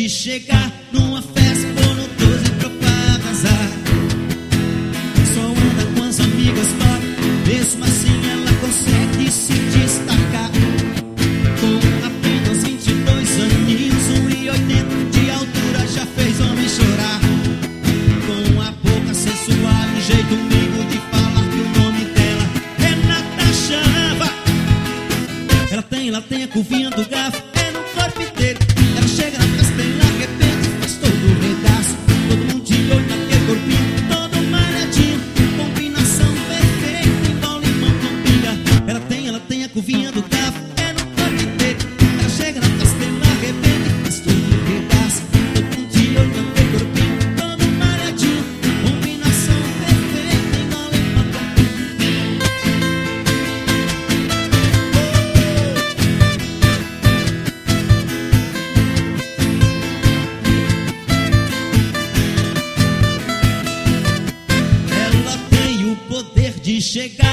de chegar numa festa, pôr no 12 pra arrasar. Só anda com as amigas fora, mesmo assim ela consegue se destacar. Com apenas 22 aninhos, 1,80 de altura, já fez homem chorar. Com a boca sensual, um jeito amigo de falar que o nome dela é Natasha. Ela tem a curvinha do garfo, é no corpo inteiro. Ela chega na festa e ela arrebenta, faz todo o regaço. Todo mundo de olho naquele corpinho, todo malhadinho, combinação perfeita, igual limão com pinga. Ela tem a curvinha do garfo, é no corpo inteiro. Ela chega na festa e ela arrebenta, faz todo o regaço. Todo mundo de olho naquele corpinho, todo malhadinho, combinação perfeita, igual limão com pinga. Ela tem o poder de chegar